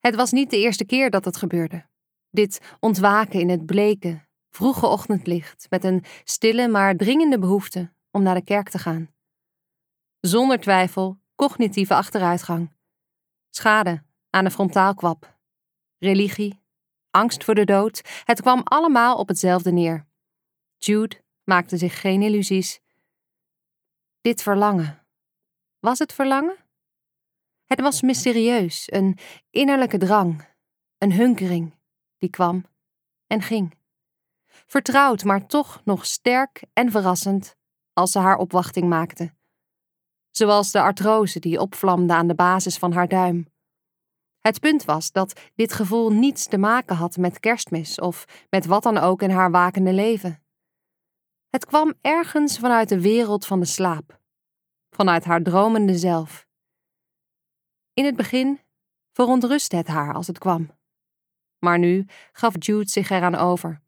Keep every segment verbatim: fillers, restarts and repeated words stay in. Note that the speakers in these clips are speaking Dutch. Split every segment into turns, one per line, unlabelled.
Het was niet de eerste keer dat het gebeurde. Dit ontwaken in het bleke, vroege ochtendlicht met een stille maar dringende behoefte om naar de kerk te gaan. Zonder twijfel cognitieve achteruitgang. Schade aan de frontaalkwab. Religie, angst voor de dood, het kwam allemaal op hetzelfde neer. Jude maakte zich geen illusies. Dit verlangen. Was het verlangen? Het was mysterieus, een innerlijke drang, een hunkering, die kwam en ging. Vertrouwd, maar toch nog sterk en verrassend als ze haar opwachting maakte. Zoals de artrose die opvlamde aan de basis van haar duim. Het punt was dat dit gevoel niets te maken had met Kerstmis of met wat dan ook in haar wakende leven. Het kwam ergens vanuit de wereld van de slaap, vanuit haar dromende zelf. In het begin verontrustte het haar als het kwam. Maar nu gaf Jude zich eraan over.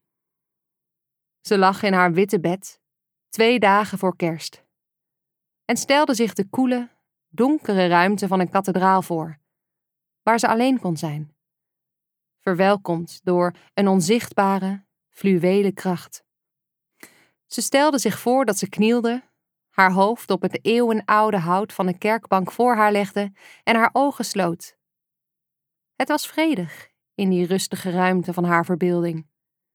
Ze lag in haar witte bed, twee dagen voor Kerst, en stelde zich de koele, donkere ruimte van een kathedraal voor, waar ze alleen kon zijn, verwelkomd door een onzichtbare, fluwelen kracht. Ze stelde zich voor dat ze knielde, haar hoofd op het eeuwenoude hout van de kerkbank voor haar legde en haar ogen sloot. Het was vredig in die rustige ruimte van haar verbeelding.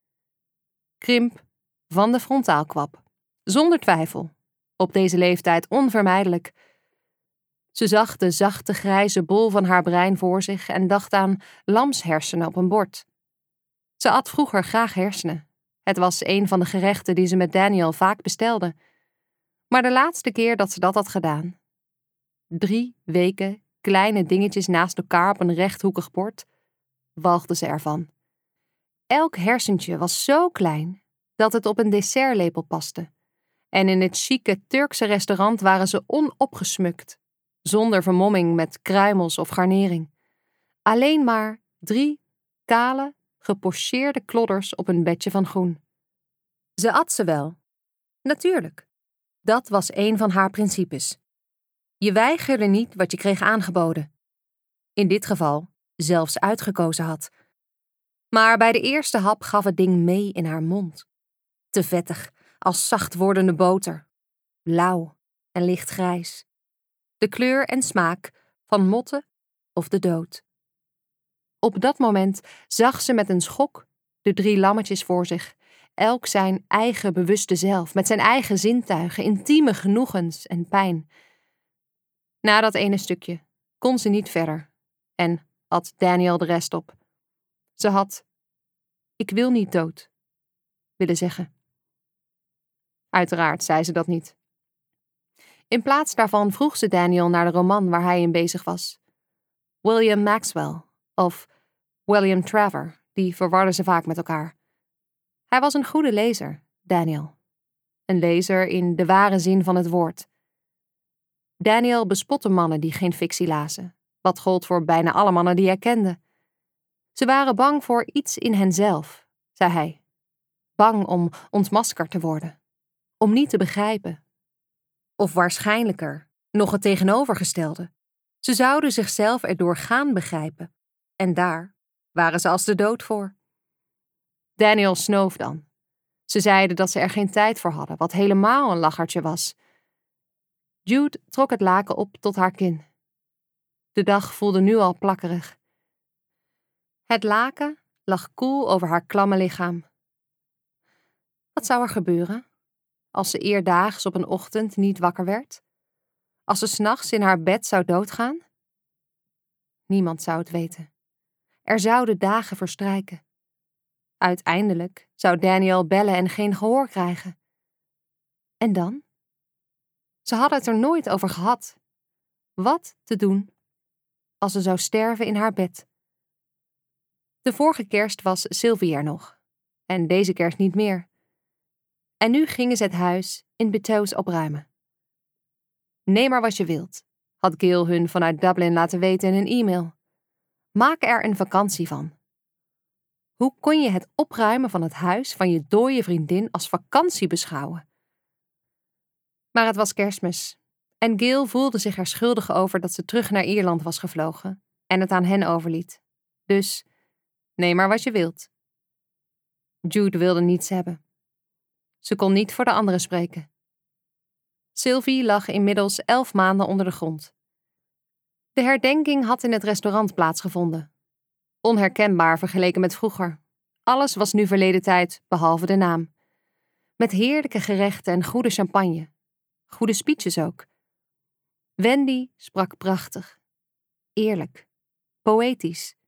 Krimp van de frontaalkwab, zonder twijfel, op deze leeftijd onvermijdelijk. Ze zag de zachte grijze bol van haar brein voor zich en dacht aan lamshersenen op een bord. Ze at vroeger graag hersenen. Het was een van de gerechten die ze met Daniel vaak bestelde. Maar de laatste keer dat ze dat had gedaan, drie weken kleine dingetjes naast elkaar op een rechthoekig bord, walgde ze ervan. Elk hersentje was zo klein dat het op een dessertlepel paste. En in het chique Turkse restaurant waren ze onopgesmukt, zonder vermomming met kruimels of garnering. Alleen maar drie kale, gepocheerde klodders op een bedje van groen. Ze at ze wel. Natuurlijk. Dat was een van haar principes. Je weigerde niet wat je kreeg aangeboden. In dit geval zelfs uitgekozen had. Maar bij de eerste hap gaf het ding mee in haar mond. Te vettig, als zacht wordende boter. Lauw en lichtgrijs. De kleur en smaak van motten of de dood. Op dat moment zag ze met een schok de drie lammetjes voor zich, elk zijn eigen bewuste zelf, met zijn eigen zintuigen, intieme genoegens en pijn. Na dat ene stukje kon ze niet verder en at Daniel de rest op. Ze had, ik wil niet dood, willen zeggen. Uiteraard zei ze dat niet. In plaats daarvan vroeg ze Daniel naar de roman waar hij in bezig was. William Maxwell of William Trevor, die verwarden ze vaak met elkaar. Hij was een goede lezer, Daniel. Een lezer in de ware zin van het woord. Daniel bespotte mannen die geen fictie lazen, wat gold voor bijna alle mannen die hij kende. Ze waren bang voor iets in henzelf, zei hij. Bang om ontmaskerd te worden, om niet te begrijpen. Of waarschijnlijker, nog het tegenovergestelde. Ze zouden zichzelf erdoor gaan begrijpen, en daar waren ze als de dood voor. Daniel snoof dan. Ze zeiden dat ze er geen tijd voor hadden, wat helemaal een lachertje was. Jude trok het laken op tot haar kin. De dag voelde nu al plakkerig. Het laken lag koel over haar klamme lichaam. Wat zou er gebeuren als ze eerdaags op een ochtend niet wakker werd? Als ze 's nachts in haar bed zou doodgaan? Niemand zou het weten. Er zouden dagen verstrijken. Uiteindelijk zou Daniel bellen en geen gehoor krijgen. En dan? Ze hadden het er nooit over gehad. Wat te doen als ze zou sterven in haar bed? De vorige kerst was Sylvie er nog. En deze kerst niet meer. En nu gingen ze het huis in Beteaus opruimen. Neem maar wat je wilt, had Gail hun vanuit Dublin laten weten in een e-mail. Maak er een vakantie van. Hoe kon je het opruimen van het huis van je dode vriendin als vakantie beschouwen? Maar het was Kerstmis en Gail voelde zich er schuldig over dat ze terug naar Ierland was gevlogen en het aan hen overliet. Dus neem maar wat je wilt. Jude wilde niets hebben. Ze kon niet voor de anderen spreken. Sylvie lag inmiddels elf maanden onder de grond. De herdenking had in het restaurant plaatsgevonden. Onherkenbaar vergeleken met vroeger. Alles was nu verleden tijd, behalve de naam. Met heerlijke gerechten en goede champagne. Goede speeches ook. Wendy sprak prachtig. Eerlijk. Poëtisch.